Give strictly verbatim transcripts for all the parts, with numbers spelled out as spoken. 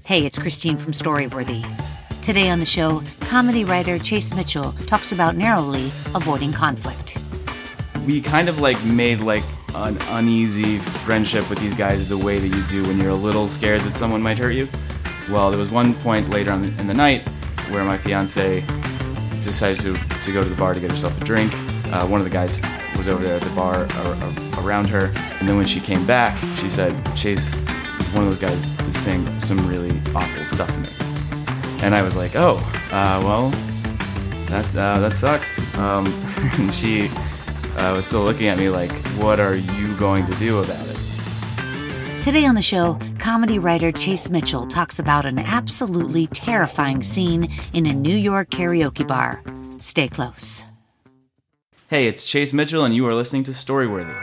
Hey, it's Christine from Storyworthy. Today on the show, comedy writer Chase Mitchell talks about narrowly avoiding conflict. We kind of like made like an uneasy friendship with these guys the way that you do when you're a little scared that someone might hurt you. Well, there was one point later on in the night where my fiance decided to, to go to the bar to get herself a drink. Uh, one of the guys was over there at the bar uh, uh, around her, and then when she came back, she said, Chase, one of those guys was saying some really awful stuff to me. And I was like, oh, uh, well, that uh, that sucks. Um, and she uh, was still looking at me like, what are you going to do about it? Today on the show, comedy writer Chase Mitchell talks about an absolutely terrifying scene in a New York karaoke bar. Stay close. Hey, it's Chase Mitchell, and you are listening to Storyworthy.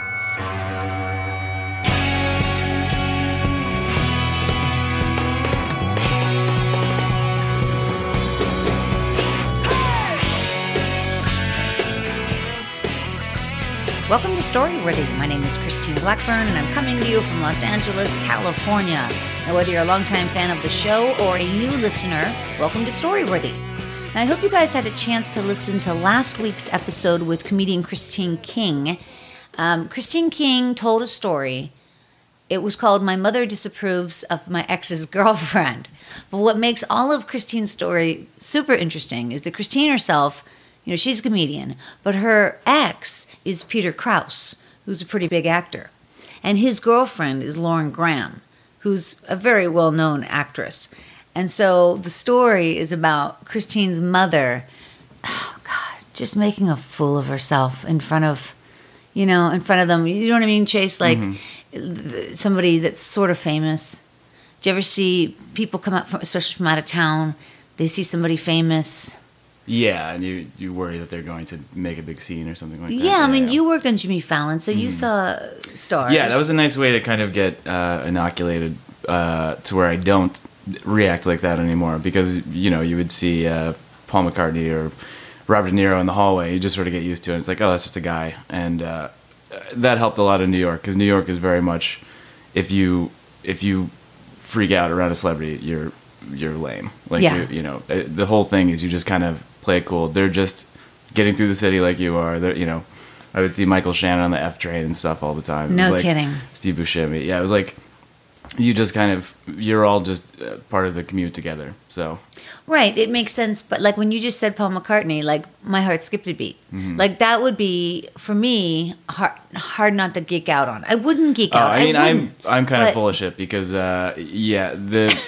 Welcome to Storyworthy. My name is Christine Blackburn, and I'm coming to you from Los Angeles, California. Now, whether you're a longtime fan of the show or a new listener, welcome to Storyworthy. Now, I hope you guys had a chance to listen to last week's episode with comedian Christine King. Um, Christine King told a story. It was called My Mother Disapproves of My Ex's Girlfriend. But what makes all of Christine's story super interesting is that Christine herself, you know, she's a comedian, but her ex is Peter Krause, who's a pretty big actor. And his girlfriend is Lauren Graham, who's a very well-known actress. And so the story is about Christine's mother, oh God, just making a fool of herself in front of, you know, in front of them. You know what I mean, Chase? Like mm-hmm. somebody that's sort of famous. Do you ever see people come up, from, especially from out of town, they see somebody famous? Yeah, and you, you worry that they're going to make a big scene or something like that. Yeah, I mean, yeah. You worked on Jimmy Fallon, so mm. you saw stars. Yeah, that was a nice way to kind of get uh, inoculated uh, to where I don't react like that anymore, because, you know, you would see uh, Paul McCartney or Robert De Niro in the hallway. You just sort of get used to it. It's like, oh, that's just a guy. And uh, that helped a lot in New York, because New York is very much, if you if you freak out around a celebrity, you're you're lame. Like, yeah. you, you know, the whole thing is you just kind of play it cool. They're just getting through the city like you are. They're, you know, I would see Michael Shannon on the F train and stuff all the time. It no was like kidding. Steve Buscemi. Yeah, it was like you just kind of, you're all just uh, part of the commute together. So right, it makes sense. But like when you just said Paul McCartney, like my heart skipped a beat. Mm-hmm. Like that would be for me hard, hard not to geek out on. I wouldn't geek oh, out. I mean, I I'm I'm kind but... of full of shit because uh, yeah, the.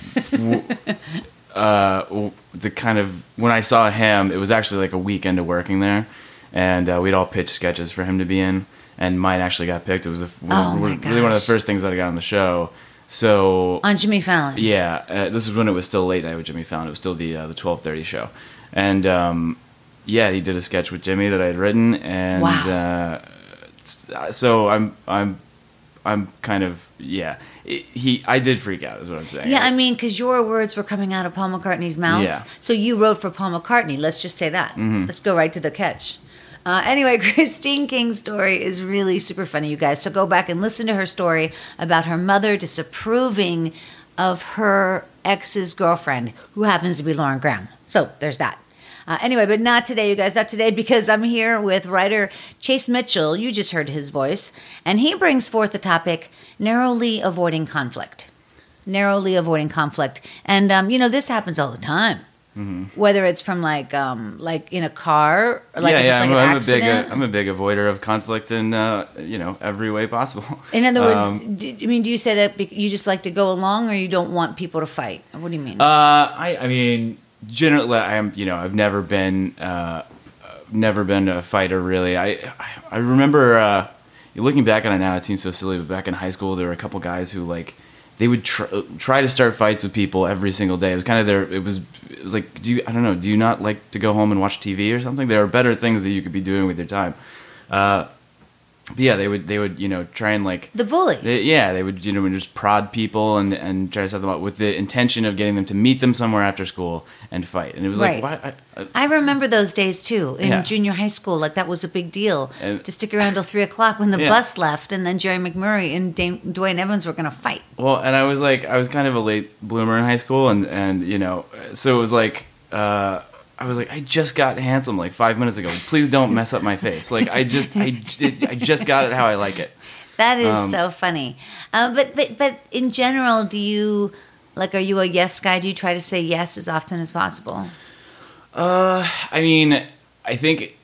w- uh, the kind of when I saw him, it was actually like a weekend of working there, and uh, we'd all pitched sketches for him to be in, and mine actually got picked. It was the, oh really one of the first things that I got on the show. So on Jimmy Fallon, yeah, uh, this is when it was still late night with Jimmy Fallon. It was still the uh, the twelve thirty show, and um, yeah, he did a sketch with Jimmy that I had written, and wow. uh, so I'm I'm I'm kind of yeah. He, I did freak out, is what I'm saying. Yeah, I mean, because your words were coming out of Paul McCartney's mouth. Yeah. So you wrote for Paul McCartney. Let's just say that. Mm-hmm. Let's go right to the catch. Uh, anyway, Christine King's story is really super funny, you guys. So go back and listen to her story about her mother disapproving of her ex's girlfriend, who happens to be Lauren Graham. So there's that. Uh, anyway, but not today, you guys, not today, because I'm here with writer Chase Mitchell. You just heard his voice, and he brings forth the topic, narrowly avoiding conflict. Narrowly avoiding conflict. And, um, you know, this happens all the time. Mm-hmm. Whether it's from, like, um, like in a car, or like yeah, if yeah, it's like I'm, an I'm accident. A big, uh, I'm a big avoider of conflict in, uh, you know, every way possible. In other words, um, do, I mean, do you say that you just like to go along, or you don't want people to fight? What do you mean? Uh, I, I mean... Generally, I'm. You know, I've never been, uh, never been a fighter. Really, I. I remember uh, looking back on it now. It seems so silly, but back in high school, there were a couple guys who like they would tr- try to start fights with people every single day. It was kind of their. It was. It was like, do you? I don't know. Do you not like to go home and watch T V or something? There are better things that you could be doing with your time. Uh, But yeah, they would they would you know try and like The bullies. they, yeah they would you know just prod people and and try to set them up with the intention of getting them to meet them somewhere after school and fight. And it was Right. like, why? I, I, I remember those days too in Yeah. junior high school. Like that was a big deal And- to stick around till three o'clock when the Yeah. bus left, and then Jerry McMurray and Dane, Dwayne Evans were going to fight. Well, and I was like, I was kind of a late bloomer in high school, and and you know, so it was like, uh, I was like, I just got handsome like five minutes ago. Please don't mess up my face. Like I just, I, I just got it how I like it. That is Um, so funny. Uh, but but but in general, do you like? Are you a yes guy? Do you try to say yes as often as possible? Uh, I mean, I think,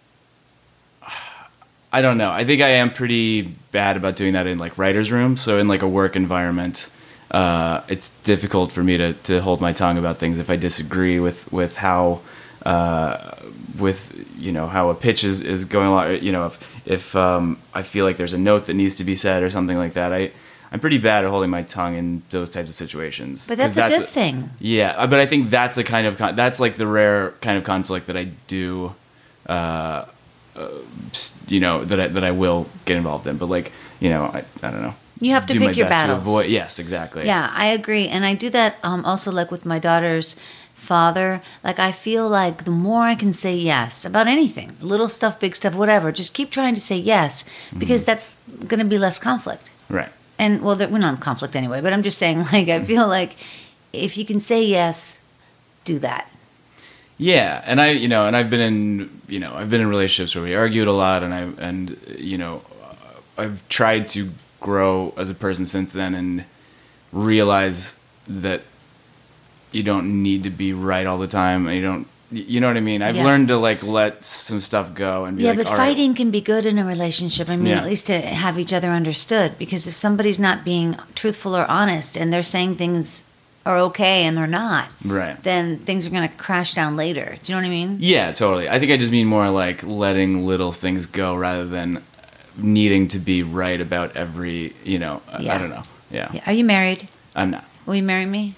I don't know. I think I am pretty bad about doing that in like writer's room. So in like a work environment, uh, it's difficult for me to, to hold my tongue about things if I disagree with, with how, uh, with, you know, how a pitch is, is going along, you know, if, if, um, I feel like there's a note that needs to be said or something like that, I, I'm pretty bad at holding my tongue in those types of situations. But that's 'Cause a good thing. Yeah, uh, but I think that's the kind of con- that's like the rare kind of conflict that I do, uh, uh, you know, that I, that I will get involved in. But like, you know, I, I don't know. You have to Do pick my your best to battles. avoid- yes, exactly. Yeah, I agree, and I do that um, also like with my daughter's father. Like I feel like the more I can say yes about anything, little stuff, big stuff, whatever, just keep trying to say yes because Mm-hmm. that's going to be less conflict. Right. And well, there- we're not in conflict anyway, but I'm just saying, like, I feel like if you can say yes, do that. Yeah, and I, you know, and I've been in, you know, I've been in relationships where we argued a lot, and I, and you know, uh, I've tried to grow as a person since then and realize that you don't need to be right all the time, and you don't, you know what I mean? I've Yeah. learned to like let some stuff go and be Yeah, like, but all right. fighting can be good in a relationship. I mean, Yeah. at least to have each other understood. Because if somebody's not being truthful or honest and they're saying things are okay and they're not, Right. then things are going to crash down later. Do you know what I mean? Yeah, totally. I think I just mean more like letting little things go rather than needing to be right about every, you know, I- Yeah. I don't know. Yeah. Yeah. Are you married? I'm not. Will you marry me?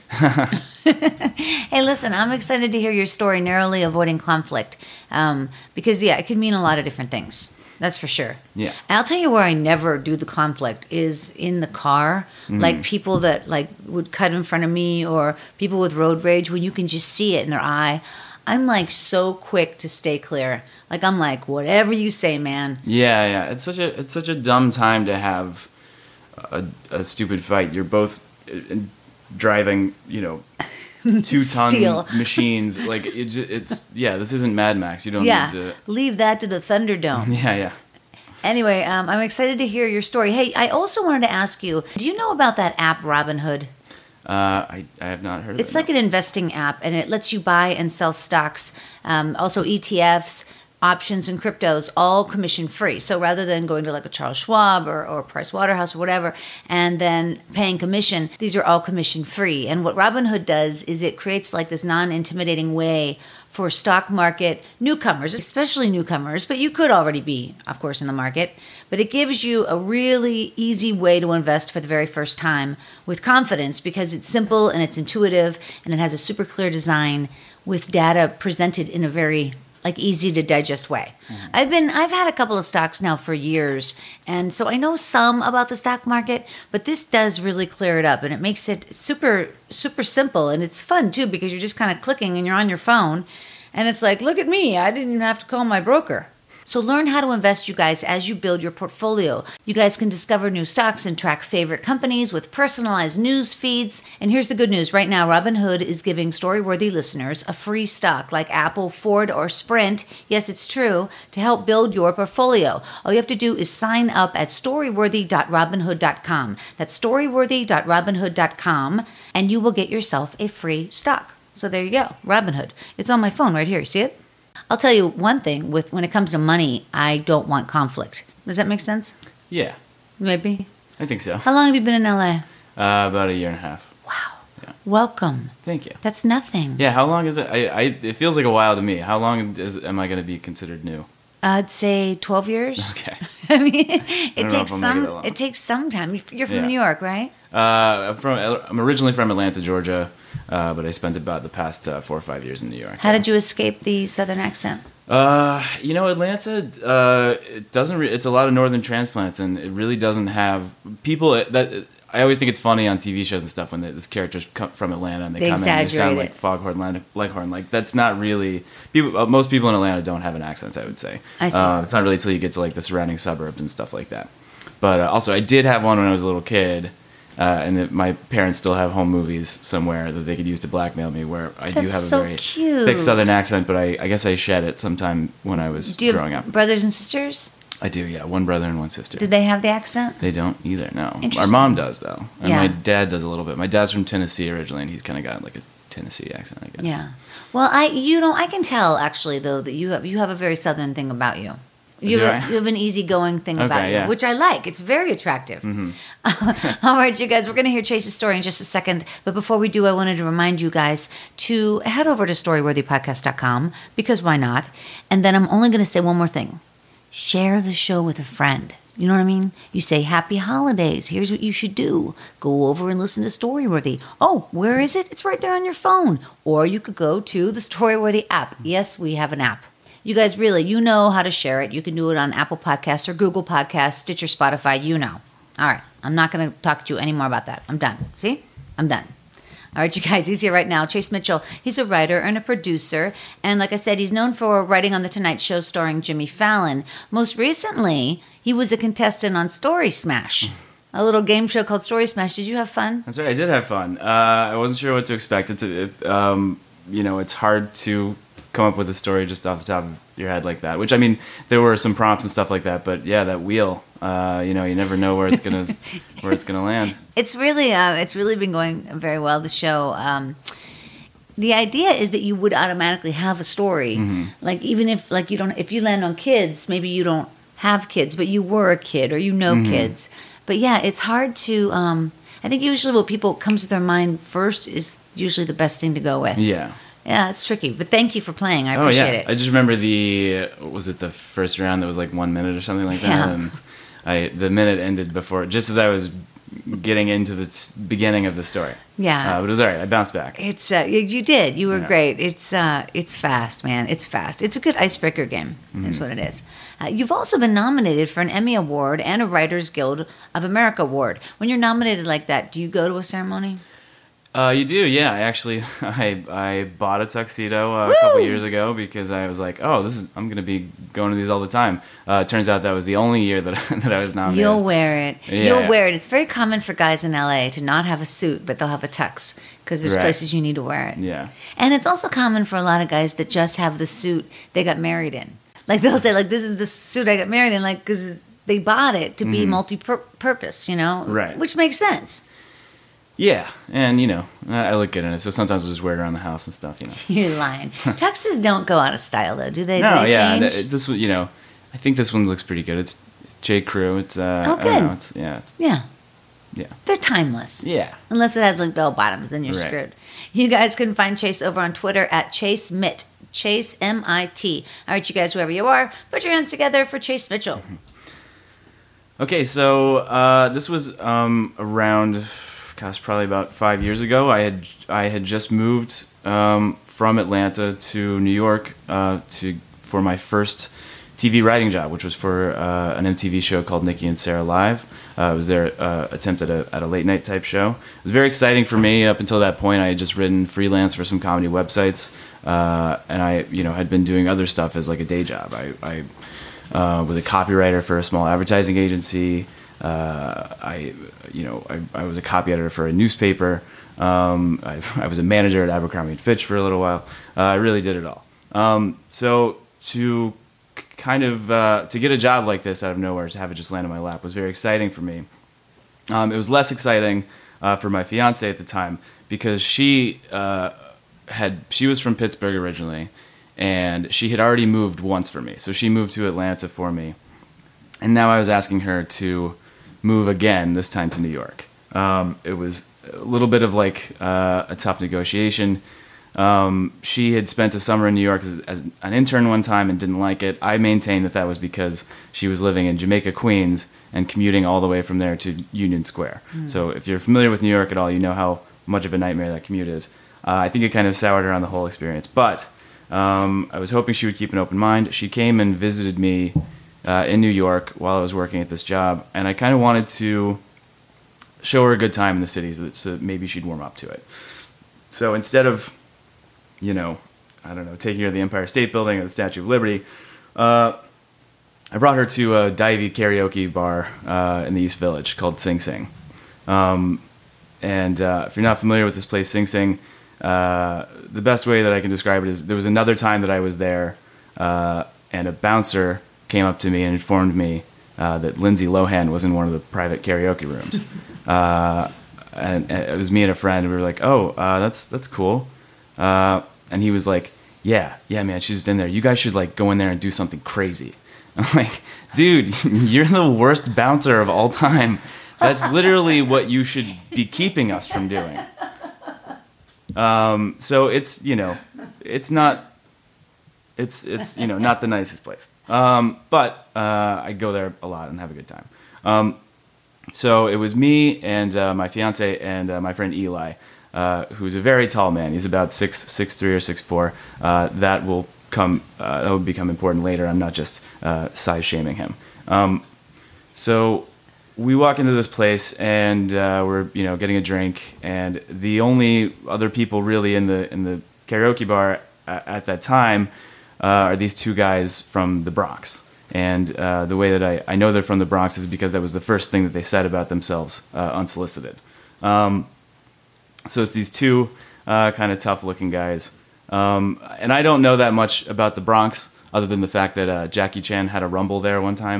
Hey, listen, I'm excited to hear your story, narrowly avoiding conflict. Um, because, yeah, it could mean a lot of different things. That's for sure. Yeah. And I'll tell you where I never do the conflict is in the car. Mm-hmm. Like people that like would cut in front of me or people with road rage when you can just see it in their eye. I'm like so quick to stay clear. Like I'm like, whatever you say, man. Yeah, yeah. It's such a it's such a dumb time to have a, a stupid fight. You're both uh, driving, you know, two ton Steel. machines. Like it, ju- it's yeah. This isn't Mad Max. You don't Yeah. need to. Leave that to the Thunderdome. Yeah, yeah. Anyway, um, I'm excited to hear your story. Hey, I also wanted to ask you, do you know about that app Robinhood? Uh, I I have not heard of It's it. like an investing app, and it lets you buy and sell stocks, um, also E T Fs, options, and cryptos, all commission free. So rather than going to like a Charles Schwab or, or Price Waterhouse or whatever, and then paying commission, these are all commission free. And what Robinhood does is it creates like this non-intimidating way for stock market newcomers, especially newcomers, but you could already be, of course, in the market. But it gives you a really easy way to invest for the very first time with confidence because it's simple and it's intuitive and it has a super clear design with data presented in a very like easy to digest way. Mm-hmm. I've been I've had a couple of stocks now for years, and so I know some about the stock market, but this does really clear it up and it makes it super super simple, and it's fun too because you're just kind of clicking and you're on your phone and it's like, look at me, I didn't even have to call my broker. So learn how to invest, you guys, as you build your portfolio. You guys can discover new stocks and track favorite companies with personalized news feeds. And here's the good news. Right now, Robinhood is giving Storyworthy listeners a free stock like Apple, Ford, or Sprint. Yes, it's true, to help build your portfolio. All you have to do is sign up at storyworthy dot robinhood dot com. That's storyworthy dot robinhood dot com, and you will get yourself a free stock. So there you go, Robinhood. It's on my phone right here. You see it? I'll tell you one thing, with when it comes to money, I don't want conflict. Does that make sense? Yeah, Maybe. I think so. How long have you been in L A? Uh, about a year and a half. Wow. Yeah. Welcome. Thank you. That's nothing. Yeah, how long is it? I, I it feels like a while to me. How long is am I going to be considered new? I'd say twelve years. Okay. I mean, it don't know takes if I'll make it that some. long. It takes some time. You're from Yeah. New York, right? Uh, I'm from I'm originally from Atlanta, Georgia, uh, but I spent about the past uh, four or five years in New York. How did you escape the Southern accent? Uh, you know, Atlanta, uh, it doesn't. Re- it's a lot of northern transplants, and it really doesn't have people that. I always think it's funny on T V shows and stuff when these characters come from Atlanta and they, they come in and they sound it. like Foghorn Leghorn. Like that's not really people. Uh, most people in Atlanta don't have an accent. I would say. I see. Uh, it's not really until you get to like the surrounding suburbs and stuff like that. But uh, also, I did have one when I was a little kid. Uh, and it, my parents still have home movies somewhere that they could use to blackmail me, where I That's do have so a very cute. thick Southern accent, but I, I guess I shed it sometime when I was do you growing have up. brothers and sisters? I do, yeah. One brother and one sister. Do they have the accent? They don't either, no. Our Interesting. mom does, though. And Yeah. my dad does a little bit. My dad's from Tennessee originally, and he's kind of got like a Tennessee accent, I guess. Yeah. Well, I you know I can tell actually though that you have you have a very Southern thing about you. You Do have, I? you have an easygoing thing Okay, about you, yeah. which I like. It's very attractive. Mm-hmm. All right, you guys, we're going to hear Chase's story in just a second. But before we do, I wanted to remind you guys to head over to storyworthy podcast dot com, because why not? And then I'm only going to say one more thing. Share the show with a friend. You know what I mean? You say, happy holidays. Here's what you should do. Go over and listen to Storyworthy. Oh, where is it? It's right there on your phone. Or you could go to the Storyworthy app. Yes, we have an app. You guys really, you know how to share it. You can do it on Apple Podcasts or Google Podcasts, Stitcher, Spotify, you know. All right, I'm not going to talk to you anymore about that. I'm done. See? I'm done. All right, you guys, he's here right now. Chase Mitchell, he's a writer and a producer. And like I said, he's known for writing on The Tonight Show starring Jimmy Fallon. Most recently, he was a contestant on Story Smash, a little game show called Story Smash. Did you have fun? That's right, I did have fun. Uh, I wasn't sure what to expect. It's, a, it, um, you know, it's hard to come up with a story just off the top of your head like that, which I mean there were some prompts and stuff like that, but yeah, that wheel, uh, you know, you never know where it's gonna where it's gonna land. It's really uh, it's really been going very well, the show. Um, the idea is that you would automatically have a story, Mm-hmm. like even if like you don't if you land on kids, maybe you don't have kids, but you were a kid or you know Mm-hmm. kids. But yeah, it's hard to um, I think usually what people comes to their mind first is usually the best thing to go with. Yeah. Yeah, it's tricky, but thank you for playing. I Oh appreciate yeah, it. I just remember the was it the first round that was like one minute or something like that, Yeah. and I the minute ended before just as I was getting into the s- beginning of the story. Yeah. uh, but it was all right. I bounced back. It's uh, you, you did. You were Yeah. great. It's uh, it's fast, man. It's fast. It's a good icebreaker game. Mm-hmm. Is what it is. Uh, you've also been nominated for an Emmy Award and a Writers Guild of America Award. When you're nominated like that, do you go to a ceremony? Uh, you do, yeah. I actually, I I bought a tuxedo uh, a couple Woo! years ago because I was like, oh, this is I'm gonna be going to these all the time. Uh, it turns out that was the only year that that I was nominated. You'll wear it. Yeah. You'll wear it. It's very common for guys in L A to not have a suit, but they'll have a tux because there's Right. places you need to wear it. Yeah. And it's also common for a lot of guys that just have the suit they got married in. Like they'll say, like, this is the suit I got married in, like, because they bought it to be Mhm. multi-purpose, you know? Right. Which makes sense. Yeah, and you know, I I look good in it, so sometimes I'll just wear it around the house and stuff, you know. You're lying. Tuxes don't go out of style, though, do they? No, do they yeah, change? th- this one, you know, I think this one looks pretty good. It's, it's J. Crew. It's uh, Oh, I don't good. know, it's, yeah, it's, yeah. yeah, They're timeless. yeah. Unless it has like bell bottoms, then you're Right. screwed. You guys can find Chase over on Twitter at Chase Mitt. Chase M I T. All right, you guys, whoever you are, put your hands together for Chase Mitchell. Okay, so uh, this was um, around, gosh, probably about five years ago. I had I had just moved um, from Atlanta to New York uh, to for my first T V writing job, which was for uh, an M T V show called Nikki and Sarah Live. Uh, it was their uh, attempt at a, at a late night type show. It was very exciting for me. Up until that point, I had just written freelance for some comedy websites, uh, and I, you know, had been doing other stuff as like a day job. I, I uh, was a copywriter for a small advertising agency. Uh, I, you know, I, I was a copy editor for a newspaper. Um, I, I was a manager at Abercrombie and Fitch for a little while. Uh, I really did it all. Um, so to kind of uh, to get a job like this out of nowhere, to have it just land in my lap, was very exciting for me. Um, it was less exciting uh, for my fiance at the time because she uh, had she was from Pittsburgh originally, and she had already moved once for me. So she moved to Atlanta for me, and now I was asking her to move again, this time to New York. Um, it was a little bit of like uh, a tough negotiation. Um, she had spent a summer in New York as, as an intern one time and didn't like it. I maintained that that was because she was living in Jamaica, Queens, and commuting all the way from there to Union Square. Mm. So if you're familiar with New York at all, you know how much of a nightmare that commute is. Uh, I think it kind of soured her on the whole experience. But Um, I was hoping she would keep an open mind. She came and visited me uh, in New York while I was working at this job, and I kind of wanted to show her a good time in the city so that, so that maybe she'd warm up to it. So instead of, you know, I don't know, taking her to the Empire State Building or the Statue of Liberty, uh, I brought her to a divey karaoke bar uh, in the East Village called Sing Sing. Um, and uh, if you're not familiar with this place, Sing Sing, uh, the best way that I can describe it is there was another time that I was there, uh, and a bouncer came up to me and informed me uh, that Lindsay Lohan was in one of the private karaoke rooms. uh, and, and it was me and a friend, and we were like, oh, uh, that's that's cool. Uh, and he was like, yeah, yeah, man, she's just in there. You guys should like go in there and do something crazy. I'm like, dude, you're the worst bouncer of all time. That's literally what you should be keeping us from doing. Um, so it's, you know, it's not, it's, it's, you know, not the nicest place. Um, but, uh, I go there a lot and have a good time. Um, so it was me and, uh, my fiance and, uh, my friend Eli, uh, who's a very tall man. He's about six, six, three or six, four. Uh, that will come, uh, that will become important later. I'm not just, uh, size shaming him. Um, so we walk into this place and uh, we're, you know, getting a drink, and the only other people really in the in the karaoke bar at, at that time uh, are these two guys from the Bronx. And uh, the way that I, I know they're from the Bronx is because that was the first thing that they said about themselves uh, unsolicited. Um, so it's these two uh, kind of tough-looking guys. Um, and I don't know that much about the Bronx other than the fact that uh, Jackie Chan had a rumble there one time.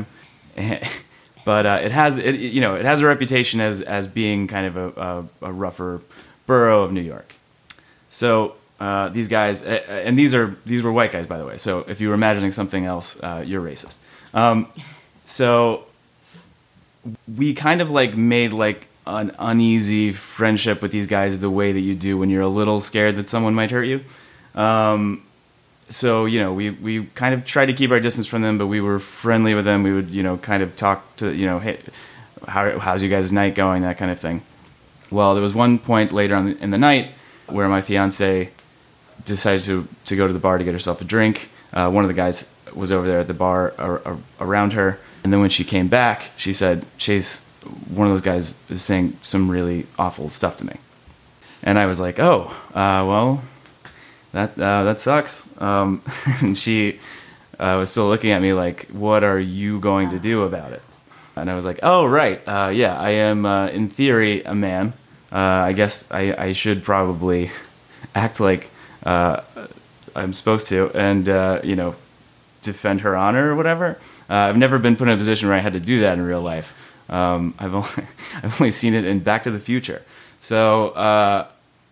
But uh, it has, it, you know, it has a reputation as as being kind of a, a, a rougher borough of New York. So uh, these guys, and these are these were white guys, by the way. So if you were imagining something else, uh, you're racist. Um, so we kind of like made like an uneasy friendship with these guys, the way that you do when you're a little scared that someone might hurt you. Um, So, you know, we, we kind of tried to keep our distance from them, but we were friendly with them. We would, you know, kind of talk to, you know, hey, how, how's you guys' night going, that kind of thing. Well, there was one point later on in the night where my fiance decided to, to go to the bar to get herself a drink. Uh, one of the guys was over there at the bar ar- ar- around her. And then when she came back, she said, Chase, one of those guys is saying some really awful stuff to me. And I was like, oh, uh, well... That uh, that sucks. Um, and she uh, was still looking at me like, what are you going to do about it? And I was like, oh, right. Uh, yeah, I am, uh, in theory, a man. Uh, I guess I, I should probably act like uh, I'm supposed to and, uh, you know, defend her honor or whatever. Uh, I've never been put in a position where I had to do that in real life. Um, I've, only, I've only seen it in Back to the Future. So uh,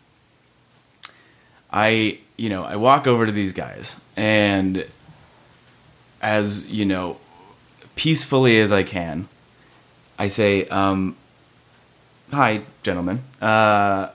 I... you know, I walk over to these guys, and as, you know, peacefully as I can, I say, um, hi, gentlemen. Uh,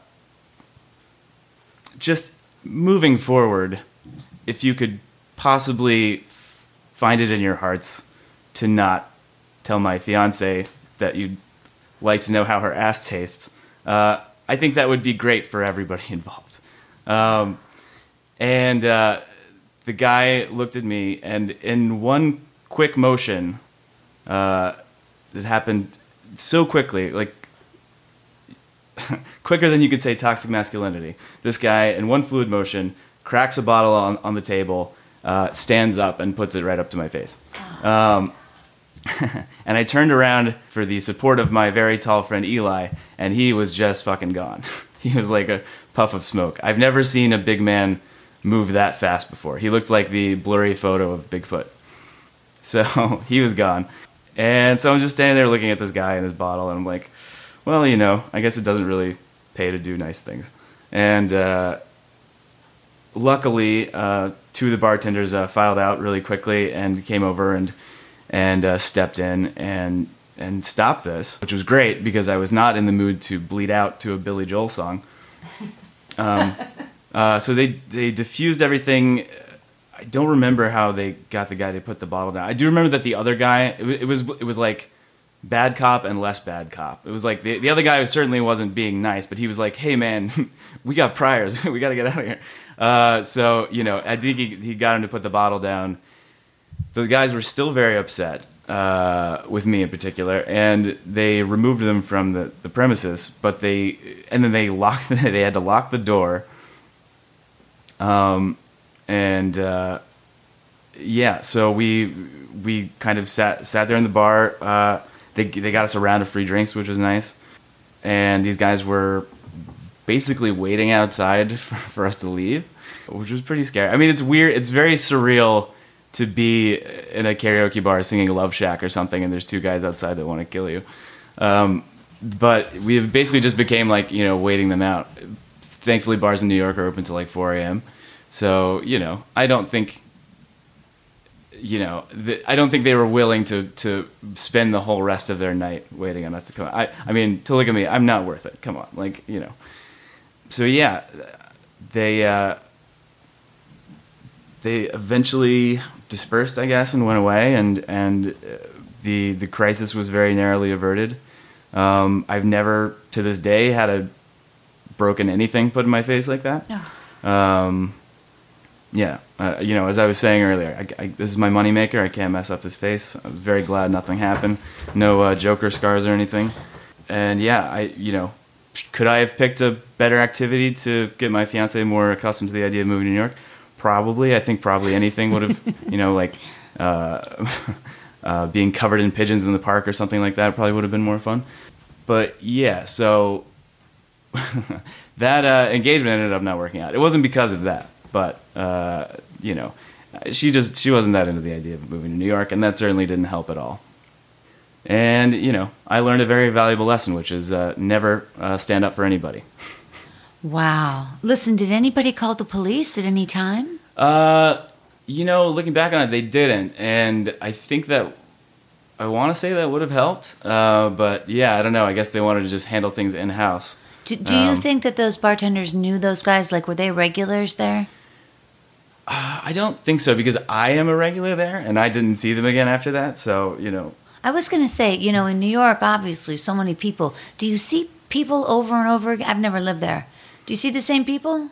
just moving forward, if you could possibly find it in your hearts to not tell my fiance that you'd like to know how her ass tastes, uh, I think that would be great for everybody involved. Um... And uh, the guy looked at me, and in one quick motion uh, that happened so quickly, like quicker than you could say toxic masculinity, this guy, in one fluid motion, cracks a bottle on, on the table, uh, stands up, and puts it right up to my face. Um, and I turned around for the support of my very tall friend Eli, and he was just fucking gone. He was like a puff of smoke. I've never seen a big man move that fast before. He looked like the blurry photo of Bigfoot. So he was gone. And so I'm just standing there looking at this guy and his bottle, and I'm like, well, you know, I guess it doesn't really pay to do nice things. And uh, luckily, uh, two of the bartenders uh, filed out really quickly and came over and and uh, stepped in and and stopped this, which was great because I was not in the mood to bleed out to a Billy Joel song. Um Uh, so they they diffused everything. I don't remember how they got the guy to put the bottle down. I do remember that the other guy, it, it was it was like bad cop and less bad cop. It was like the, the other guy certainly wasn't being nice, but he was like, hey, man, we got priors. We got to get out of here. Uh, so, you know, I think he, he got him to put the bottle down. Those guys were still very upset, uh, with me in particular, and they removed them from the, the premises, but they, and then they locked, they had to lock the door. Um, and, uh, yeah, so we, we kind of sat, sat there in the bar, uh, They they got us a round of free drinks, which was nice. And these guys were basically waiting outside for, for us to leave, which was pretty scary. I mean, it's weird. It's very surreal to be in a karaoke bar singing Love Shack or something, and there's two guys outside that want to kill you. Um, but we basically just became like, you know, waiting them out. Thankfully, bars in New York are open till like four a.m. So, you know, I don't think... You know, the, I don't think they were willing to, to spend the whole rest of their night waiting on us to come out. I, I mean, to look at me, I'm not worth it. Come on, like, you know. So yeah, they uh, they eventually dispersed, I guess, and went away, and and the the crisis was very narrowly averted. Um, I've never, to this day, had a broken anything put in my face like that. Um, Yeah, uh, you know, as I was saying earlier, I, I, this is my moneymaker. I can't mess up this face. I was very glad nothing happened. No uh, Joker scars or anything. And yeah, I, you know, could I have picked a better activity to get my fiance more accustomed to the idea of moving to New York? Probably. I think probably anything would have, you know, like uh, uh, being covered in pigeons in the park or something like that probably would have been more fun. But yeah, so that uh, engagement ended up not working out. It wasn't because of that. But, uh, you know, she just, she wasn't that into the idea of moving to New York, and that certainly didn't help at all. And, you know, I learned a very valuable lesson, which is uh, never uh, stand up for anybody. Wow. Listen, did anybody call the police at any time? Uh, you know, looking back on it, they didn't. And I think that, I want to say that would have helped. Uh, but, yeah, I don't know. I guess they wanted to just handle things in-house. Do, do um, you think that those bartenders knew those guys? Like, were they regulars there? Uh, I don't think so, because I am a regular there, and I didn't see them again after that, so, you know. I was going to say, you know, in New York, obviously, so many people. Do you see people over and over again? I've never lived there. Do you see the same people?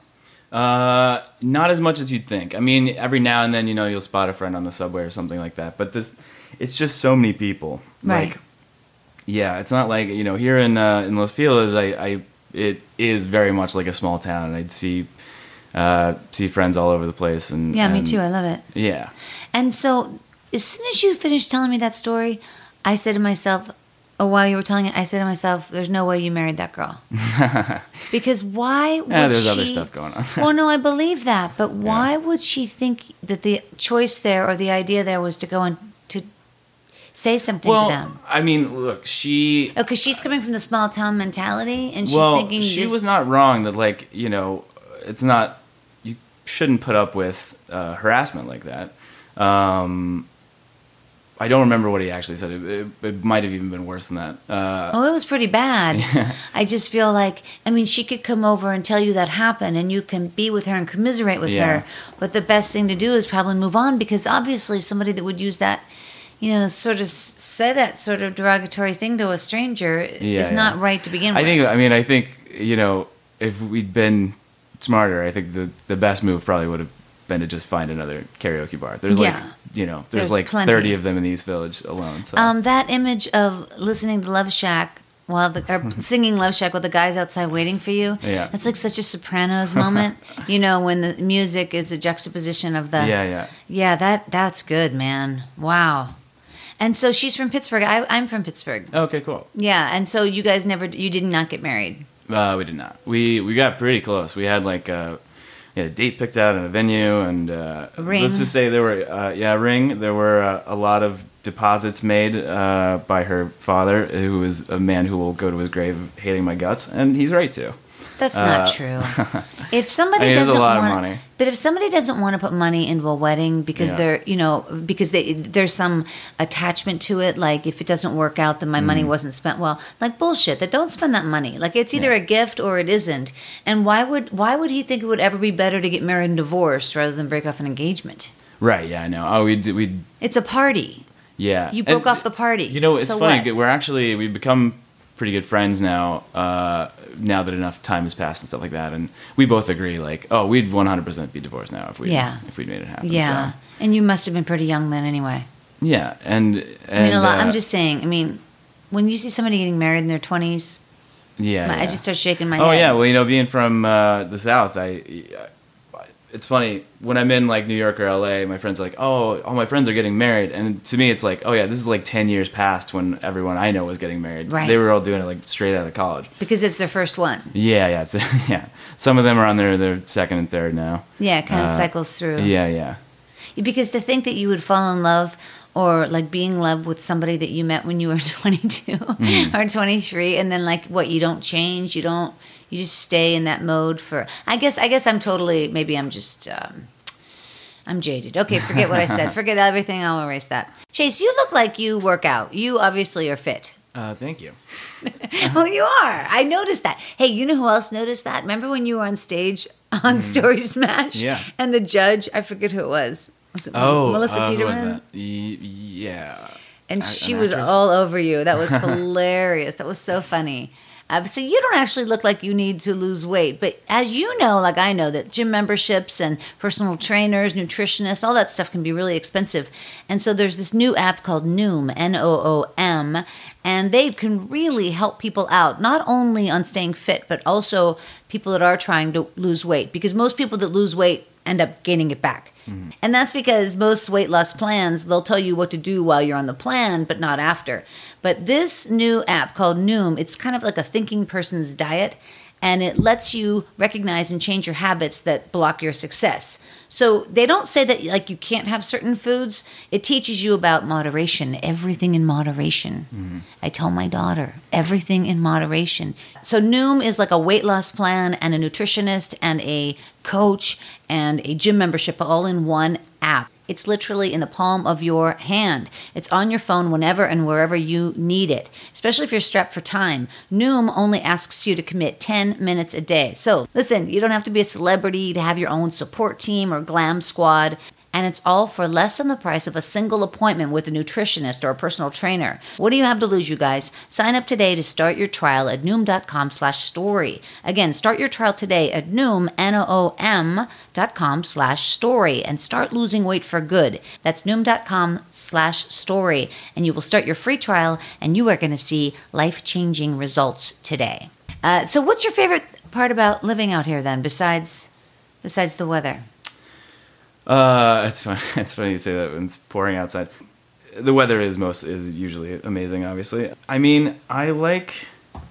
Uh, not as much as you'd think. I mean, every now and then, you know, you'll spot a friend on the subway or something like that, but this, it's just so many people. Right. Like, yeah, it's not like, you know, here in uh, in Los Feliz, I, I, it is very much like a small town, and I'd see... Uh, see friends all over the place, and yeah, and, me too. I love it. Yeah. And so, as soon as you finished telling me that story, I said to myself, oh, while you were telling it, I said to myself, "There's no way you married that girl." Because why would yeah, there's she... other stuff going on. Well, no, I believe that, but why yeah. would she think that the choice there or the idea there was to go and to say something well, to them? I mean, look, she. Oh, because she's coming from the small town mentality, and she's well, thinking. she just... was not wrong that, like, you know, it's not. You shouldn't put up with uh, harassment like that. Um, I don't remember what he actually said. It, it, it might have even been worse than that. Uh, oh, it was pretty bad. Yeah. I just feel like, I mean, she could come over and tell you that happened, and you can be with her and commiserate with yeah. her. But the best thing to do is probably move on, because obviously somebody that would use that, you know, sort of say that sort of derogatory thing to a stranger yeah, is yeah. not right to begin I with. think. I mean, I think, you know, if we'd been smarter, I think the the best move probably would have been to just find another karaoke bar. There's Yeah. like, you know, there's, There's like plenty. thirty of them in the East Village alone. So. Um, that image of listening to Love Shack while the or singing Love Shack while the guy's outside waiting for you. Yeah. It's like such a Sopranos moment. You know, when the music is a juxtaposition of the. yeah, yeah. Yeah, that that's good, man. Wow. And so she's from Pittsburgh. I, I'm from Pittsburgh. Okay, cool. Yeah, and so you guys never, you did not get married. Uh, we did not. We we got pretty close. We had like a, we had a date picked out and a venue, and uh, A ring. let's just say there were uh, yeah a ring. There were uh, a lot of deposits made uh, by her father, who is a man who will go to his grave hating my guts, and he's right to. That's not Uh, true. If somebody I mean, it's a doesn't lot of want, money. but if somebody doesn't want to put money into a wedding because Yeah. they're, you know, because they there's some attachment to it, like if it doesn't work out, then my money Mm. wasn't spent well. Like bullshit. That don't spend that money. Like it's either Yeah. a gift or it isn't. And why would why would he think it would ever be better to get married and divorced rather than break off an engagement? Right. Yeah, I know. Oh, we we It's a party. Yeah. You broke And, off the party. You know, it's So funny. what? We're actually, we've become pretty good friends now, uh, now that enough time has passed and stuff like that. And we both agree, like, oh, we'd one hundred percent be divorced now if we Yeah. if we'd made it happen. Yeah. So, And you must have been pretty young then anyway. yeah. And, and I mean, a lot. uh, I'm just saying, I mean, when you see somebody getting married in their twenties, yeah, my, yeah. I just start shaking my Oh head. yeah, well, you know, being from uh, the South, I, it's funny when I'm in like New York or L A. My friends are like, "Oh, all my friends are getting married," and to me, it's like, "Oh yeah, this is like ten years past when everyone I know was getting married. Right. They were all doing it like straight out of college." Because it's their first one. Yeah, yeah, it's, yeah. Some of them are on their their second and third now. Yeah, it kind of Uh, cycles through. Yeah, yeah. Because to think that you would fall in love or like being in love with somebody that you met when you were twenty-two Mm. or twenty-three, and then like what, you don't change, you don't, you just stay in that mode for, I guess, I guess I'm totally, maybe I'm just, um, I'm jaded. Okay, forget what I said. Forget everything. I'll erase that. Chase, you look like you work out. You obviously are fit. Uh, thank you. Well, you are. I noticed that. Hey, you know who else noticed that? Remember when you were on stage on Story Smash? Yeah. And the judge, I forget who it was. Was it Oh, Melissa uh, who was Peterman? that? Y- yeah. And A- she an was actress? all over you. That was hilarious. That was so funny. Uh, so you don't actually look like you need to lose weight. But as you know, like I know, that gym memberships and personal trainers, nutritionists, all that stuff can be really expensive. And so there's this new app called Noom, N O O M, and they can really help people out, not only on staying fit, but also people that are trying to lose weight. Because most people that lose weight end up gaining it back. Mm-hmm. And that's because most weight loss plans, they'll tell you what to do while you're on the plan, but not after. But this new app called Noom, it's kind of like a thinking person's diet, and it lets you recognize and change your habits that block your success. So they don't say that like you can't have certain foods. It teaches you about moderation, everything in moderation. Mm-hmm. I tell my daughter, everything in moderation. So Noom is like a weight loss plan and a nutritionist and a coach and a gym membership all in one app. It's literally in the palm of your hand. It's on your phone whenever and wherever you need it, especially if you're strapped for time. Noom only asks you to commit ten minutes a day. So listen, you don't have to be a celebrity to have your own support team or glam squad. And it's all for less than the price of a single appointment with a nutritionist or a personal trainer. What do you have to lose, you guys? Sign up today to start your trial at noom.com slash story. Again, start your trial today at noom, N O O M, dot com slash story, and start losing weight for good. That's noom.com slash story, and you will start your free trial, and you are going to see life-changing results today. Uh, so what's your favorite part about living out here then, besides besides the weather? Uh, it's funny. It's funny you say that when it's pouring outside. The weather is most is usually amazing. Obviously, I mean, I like.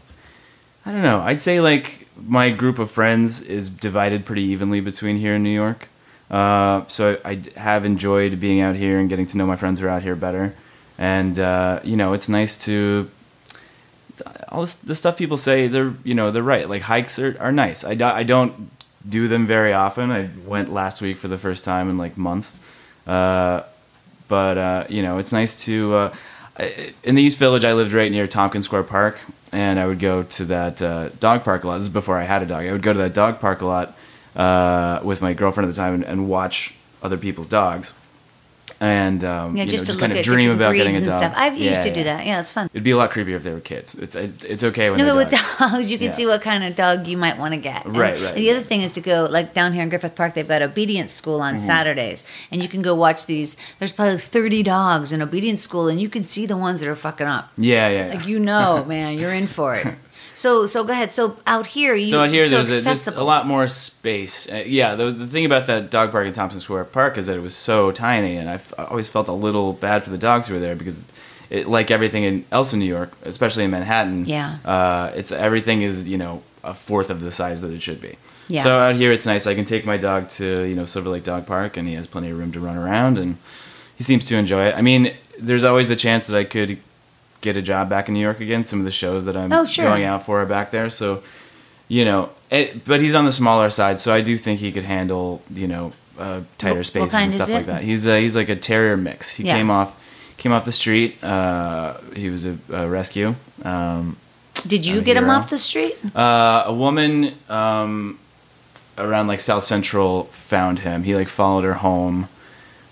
I don't know. I'd say like my group of friends is divided pretty evenly between here and New York. Uh, so I, I have enjoyed being out here and getting to know my friends who are out here better. And uh, you know, it's nice to. All this, the stuff people say, they're you know they're right. Like hikes are, are nice. I, do, I don't. do them very often. I went last week for the first time in like months. Uh, but, uh, you know, it's nice to... Uh, in the East Village, I lived right near Tompkins Square Park, and I would go to that uh, dog park a lot. This is before I had a dog. I would go to that dog park a lot uh, with my girlfriend at the time and, and watch other people's dogs. And um, Yeah, you just know, to just look kind of at dream different about breeds getting a and dog. stuff. I used Yeah, to do yeah. that. Yeah, it's fun. It'd be a lot creepier if they were kids. It's it's, it's okay when No, they're but with dogs. dogs, you can Yeah. see what kind of dog you might want to get. And- Right, right, And the other right. thing is to go, like down here in Griffith Park, they've got obedience school on Mm-hmm. Saturdays. And you can go watch these. There's probably thirty dogs in obedience school, and you can see the ones that are fucking up. Yeah, yeah. yeah. Like, you know, man, you're in for it. So, so go ahead. So out here, you So out here, it's so there's a, just a accessible. lot more space. Uh, yeah, the, the thing about that dog park in Tompkins Square Park is that it was so tiny, and I've, I always felt a little bad for the dogs who were there because, it, like everything in, else in New York, especially in Manhattan, Yeah. uh, it's everything is you know a fourth of the size that it should be. Yeah. So out here, it's nice. I can take my dog to you know Silver Lake Dog Park, and he has plenty of room to run around, and he seems to enjoy it. I mean, there's always the chance that I could get a job back in New York again. Some of the shows that I'm Oh, sure. going out for are back there. So, you know, it, but he's on the smaller side, so I do think he could handle, you know, uh, tighter What- what spaces kind and is stuff it? like that. He's a, he's like a terrier mix. He Yeah. came off came off the street. Uh, he was a, a rescue. Um, Did you a get him hero. off the street? uh, a woman um, around like South Central found him. He like followed her home.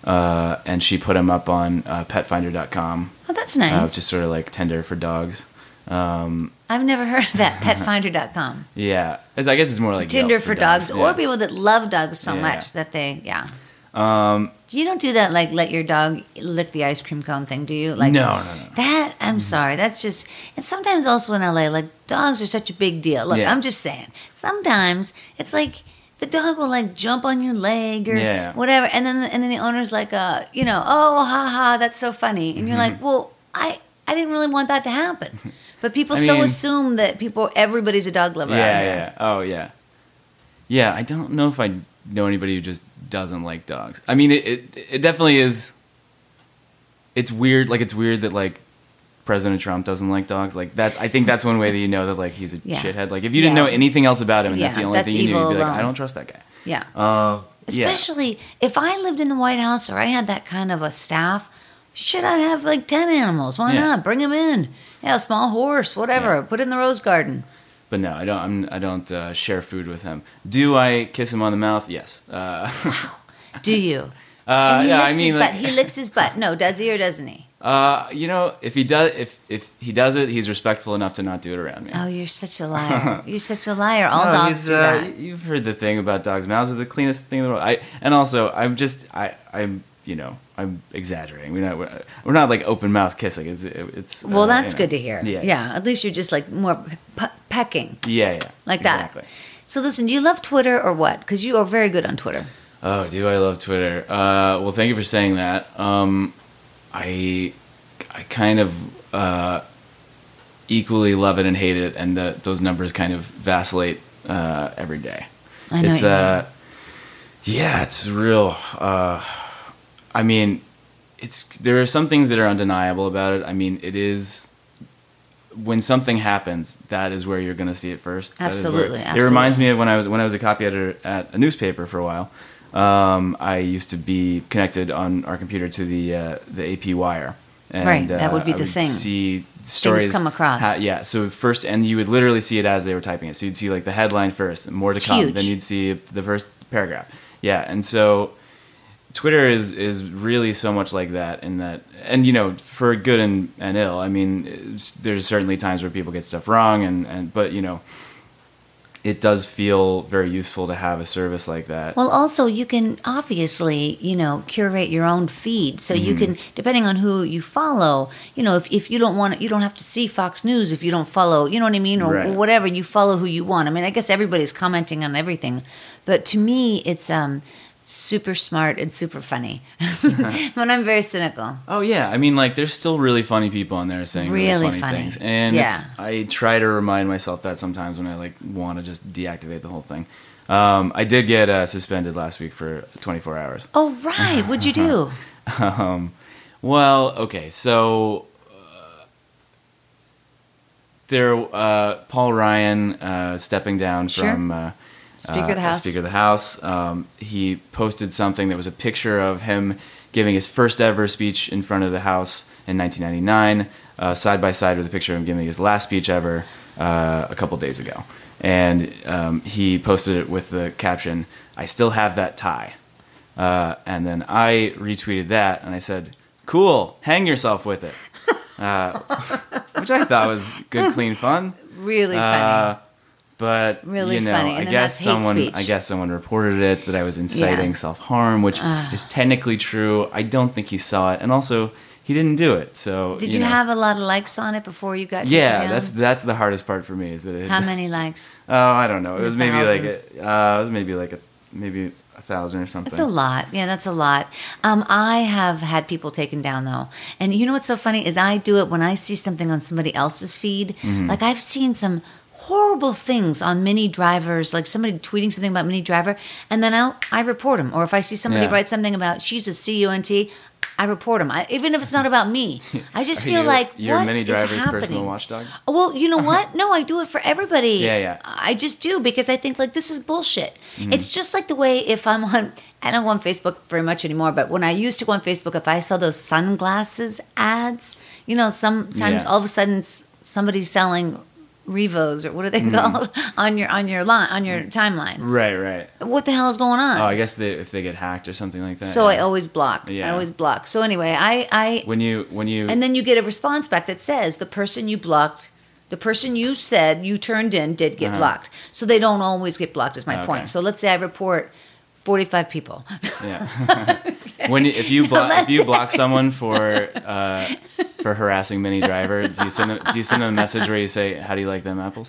uh, and she put him up on uh, pet finder dot com. Oh, that's nice. Uh, just sort of like Tinder for dogs. Um, I've never heard of that. pet finder dot com. Yeah, it's, I guess it's more like Tinder Yelp for, for dogs, dogs or yeah. people that love dogs so Yeah. much that they, yeah. Um, You don't do that, like let your dog lick the ice cream cone thing, do you? Like no, no, no. that. I'm sorry. That's just. And sometimes also in L A, like dogs are such a big deal. Look, Yeah. I'm just saying. Sometimes it's like the dog will like jump on your leg or Yeah. whatever, and then and then the owner's like, uh, you know, oh, ha ha, that's so funny, and you're like, well, I I didn't really want that to happen, but people I so mean- assume that people everybody's a dog lover. out Yeah, here. yeah. Oh, yeah. Yeah, I don't know if I know anybody who just doesn't like dogs. I mean, it, it it definitely is. It's weird. Like, it's weird that like President Trump doesn't like dogs. Like, that's. I think that's one way that you know that like he's a Yeah. shithead. Like, if you didn't Yeah. know anything else about him and that's Yeah, the only that's thing you knew, evil you'd be like, alone. I don't trust that guy. Yeah. Uh, yeah. Especially if I lived in the White House or I had that kind of a staff, shit, I'd have like ten animals. Why Yeah. not? Bring them in. Yeah, a small horse, whatever. Yeah. Put it in the rose garden. But no, I don't. I'm, I don't uh, share food with him. Do I kiss him on the mouth? Yes. Uh, Do you? uh, and he yeah, I licks mean, his like, butt. He licks his butt. No, does he or doesn't he? uh, you know, if he does, if if he does it, he's respectful enough to not do it around me. Oh, you're such a liar. You're such a liar. All No, dogs he's, do uh, that. You've heard the thing about dogs' mouths are the cleanest thing in the world. I and also I'm just I I'm you know I'm exaggerating. We're not we're, we're not like open mouth kissing. It's it's Well, uh, that's you know. good to hear. Yeah, Yeah. At least you're just like more pe- pecking yeah, yeah, like exactly. that. So listen, do you love Twitter or what? Because you are very good on Twitter. Oh, do I love Twitter? Uh, well, thank you for saying that. Um, I I kind of uh, equally love it and hate it, and the, those numbers kind of vacillate uh, every day. I know It's you uh, yeah, it's real. Uh, I mean, it's there are some things that are undeniable about it. I mean, it is when something happens, that is where you're going to see it first. That is where- Absolutely, It reminds absolutely. me of when I was when I was a copy editor at a newspaper for a while. Um, I used to be connected on our computer to the uh, the A P Wire. And, Right, that would be uh, the I would thing. See stories come across. ha- yeah, so first, and you would literally see it as they were typing it. So you'd see like the headline first, and more to It's come. huge. Then you'd see the first paragraph. Yeah, and so Twitter is is really so much like that. In that, and you know, for good and, and ill. I mean, it's- there's certainly times where people get stuff wrong, and, and but you know, it does feel very useful to have a service like that. Well, also you can obviously, you know, curate your own feed. So you Mm-hmm. can, depending on who you follow, you know, if, if you don't want, you don't have to see Fox News if you don't follow, you know what I mean, or, Right. or whatever. You follow who you want. I mean, I guess everybody's commenting on everything, but to me, it's um super smart and super funny. But I'm very cynical. Oh yeah, I mean, like there's still really funny people on there saying really, Really funny, funny. things, and Yeah. it's, I try to remind myself that sometimes when I like want to just deactivate the whole thing. Um, I did get uh, suspended last week for twenty-four hours. Oh right, what'd you do? Um, well, okay, so uh, there, uh, Paul Ryan uh, stepping down Sure. from uh, Speaker of the uh, House. Speaker of the House. Um, he posted something that was a picture of him giving his first ever speech in front of the House in nineteen ninety-nine, uh, side by side with a picture of him giving his last speech ever uh, a couple days ago. And um, he posted it with the caption, "I still have that tie." Uh, and then I retweeted that, and I said, "Cool, hang yourself with it," uh, which I thought was good, clean fun. Really funny. Uh, but Really you know, funny. And I then guess that's hate someone, speech. I guess someone reported it that I was inciting Yeah. self harm, which is technically true. I don't think he saw it, and also he didn't do it. So Did you, know. have a lot of likes on it before you got taken Yeah, down? that's that's the hardest part for me is that it. How many likes? Oh, I don't know. It In was the maybe like thousands? a, uh, it was maybe like a maybe a thousand or something. That's a lot. Yeah, that's a lot. Um, I have had people taken down though, and you know what's so funny is I do it when I see something on somebody else's feed. Mm-hmm. Like I've seen some horrible things on Mini Drivers, like somebody tweeting something about Mini Driver, and then I I report them. Or if I see somebody Yeah. write something about she's a C U N T, I report them. I, even if it's not about me, I just Are feel you- like you're what Mini is Driver's happening? personal watchdog. Well, you know what? No, I do it for everybody. Yeah, yeah. I just do because I think like this is bullshit. Mm-hmm. It's just like the way if I'm on, I don't go on Facebook very much anymore, but when I used to go on Facebook, if I saw those sunglasses ads, you know, sometimes Yeah. all of a sudden s- somebody's selling revos or what are they Mm. called on your on your line on your timeline. Right, right. What the hell is going on? Oh, I guess they, if they get hacked or something like that. so yeah. I always block. Yeah. I always block. So anyway, I I When you when you and then you get a response back that says the person you blocked, the person you said you turned in did get Uh-huh. blocked. So they don't always get blocked is my Okay. point. So let's say I report forty-five people. yeah. when you, if you block Let's if you say- block someone for uh, for harassing Mini Driver, do you send a, do you send them a message where you say, "How do you like them apples?"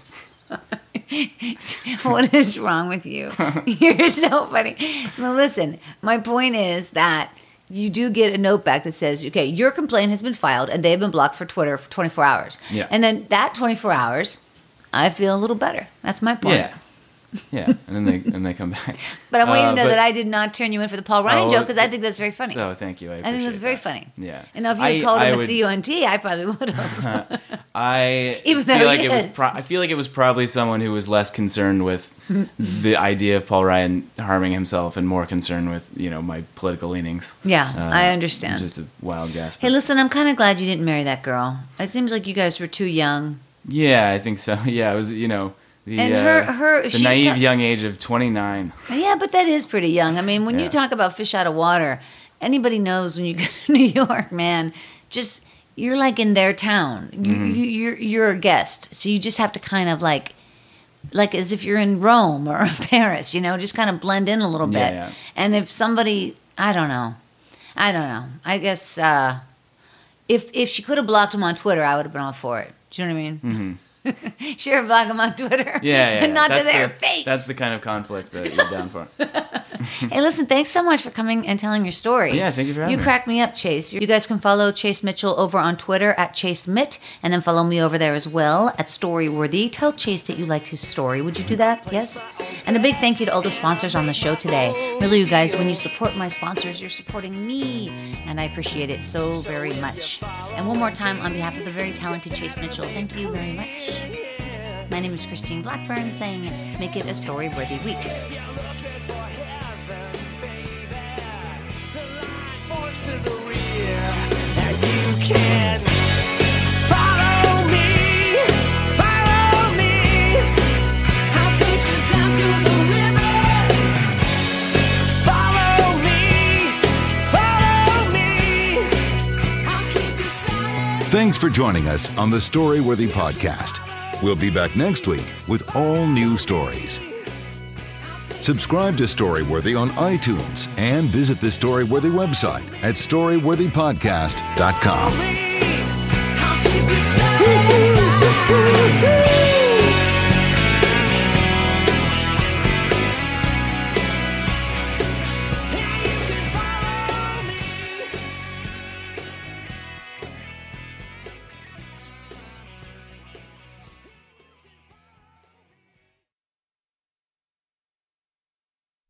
What is wrong with you? You're so funny. Now listen, my point is that you do get a note back that says, okay, your complaint has been filed and they've been blocked for Twitter for twenty-four hours. Yeah. And then that twenty-four hours, I feel a little better. That's my point. Yeah. Yeah, and then they and they come back. But I want you Uh, to know but- that I did not turn you in for the Paul Ryan Oh, joke because I well, think that's very funny. Oh, thank you. I, I think that's appreciate very that. funny. Yeah. And now if you had I- called him I a would- C U N T, I probably would have. I Even feel though like he it was. is. Pro- I feel like it was probably someone who was less concerned with the idea of Paul Ryan harming himself and more concerned with you know my political leanings. Yeah, Uh, I understand. Just a wild guess. Hey, but- listen, I'm kind of glad you didn't marry that girl. It seems like you guys were too young. Yeah, I think so. Yeah, it was you know the And uh, her- her- the she naive ta- young age of twenty-nine. Yeah, but that is pretty young. I mean, when you Yeah. talk about fish out of water, anybody knows when you go to New York, man, just you're like in their town. You, Mm-hmm. you, you're you're a guest, so you just have to kind of like, like as if you're in Rome or Paris, you know, just kind of blend in a little Yeah, bit. yeah. And if somebody, I don't know, I don't know. I guess uh, if if she could have blocked him on Twitter, I would have been all for it. Do you know what I mean? Mm-hmm. Sure, block him on Twitter. Yeah, yeah. and not that's to their the, face. That's the kind of conflict that you're down for. Hey, listen, thanks so much for coming and telling your story. Yeah, thank you for having You me. cracked me up, Chase. You guys can follow Chase Mitchell over on Twitter at Chase Mitt, and then follow me over there as well at Storyworthy. Tell Chase that you liked his story. Would you do that? Yes? And a big thank you to all the sponsors on the show today. Really, you guys, when you support my sponsors, you're supporting me, and I appreciate it so very much. And one more time, on behalf of the very talented Chase Mitchell, thank you very much. My name is Christine Blackburn, saying make it a story-worthy week. To the rear, and you can follow me, follow me. I'll take you down to the river. Follow me, follow me. I'll keep you silent. Thanks for joining us on the Storyworthy Podcast. We'll be back next week with all new stories. Subscribe to Storyworthy on iTunes and visit the Storyworthy website at storyworthy podcast dot com. I'll keep you satisfied.